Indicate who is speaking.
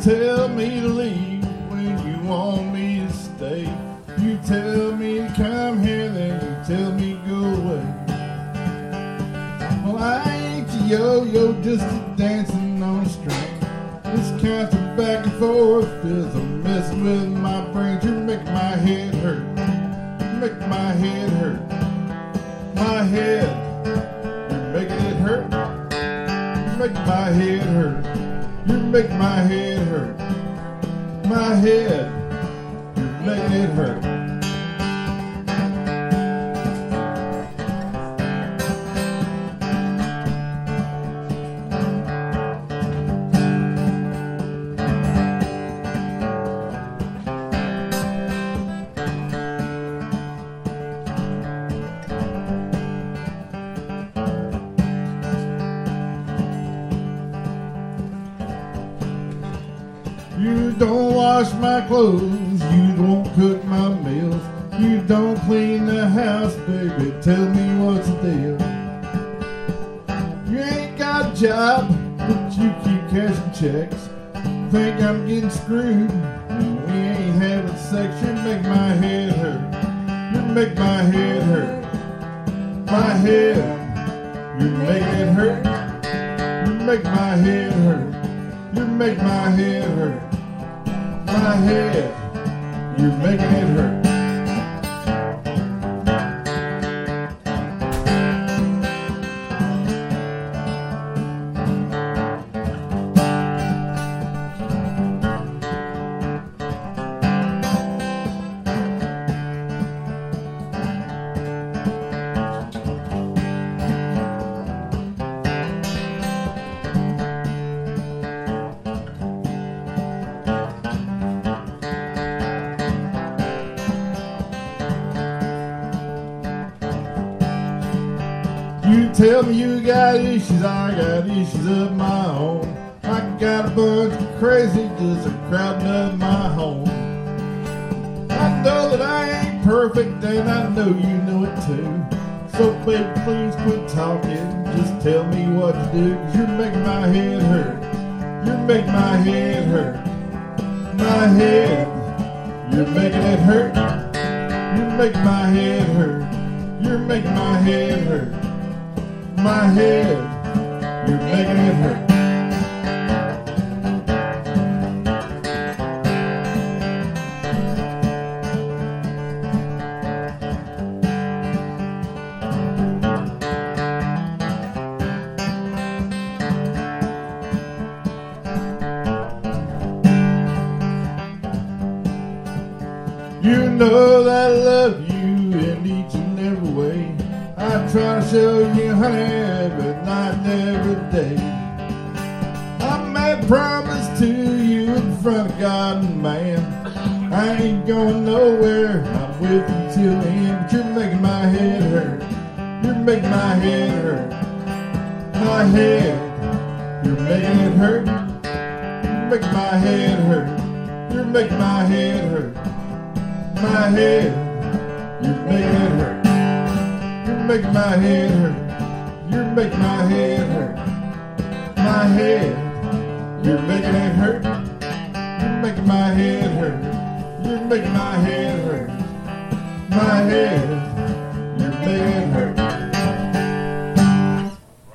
Speaker 1: tell me to leave when you want me to stay. You tell me to come here, then you tell me go away. Well, I ain't a yo-yo, just a dancing on a string. This constant back and forth is a messing with my brains. You're making my head hurt. You're making my head hurt. My head, you're making it hurt. You're making my head hurt. You're making my head hurt. My head, you're making it hurt. You don't wash my clothes, you don't cook my meals, you don't clean the house, baby, tell me what's the deal. You ain't got a job, but you keep cashing checks. Think I'm getting screwed, we ain't having sex. You make my head hurt, you make my head hurt. My head, you make it hurt. You make my head hurt, you make my head hurt. My head, you're making it hurt. You tell me you got issues, I got issues of my own. I got a bunch of crazy just crowding up my home. I know that I ain't perfect and I know you know it too. So baby, please quit talking, just tell me what to do. 'Cause you're making my head hurt, you're making my head hurt. My head, you're making it hurt. You're making my head hurt, you're making my head hurt. My head, you're making it hurt. You know that I love you in each and every way. I try to show you, honey, every night and every day. I made a promise to you in front of God and man. I ain't going nowhere, I'm with you till the end. But you're making my head hurt, you're making my head hurt. My head, you're making it hurt. You're making my head hurt, you're making my head hurt. My head, you're making it hurt. You're making my head hurt, you're making my head hurt. My head, you're making it hurt. You're making my head hurt, you're making my head hurt. My head, you're making it hurt.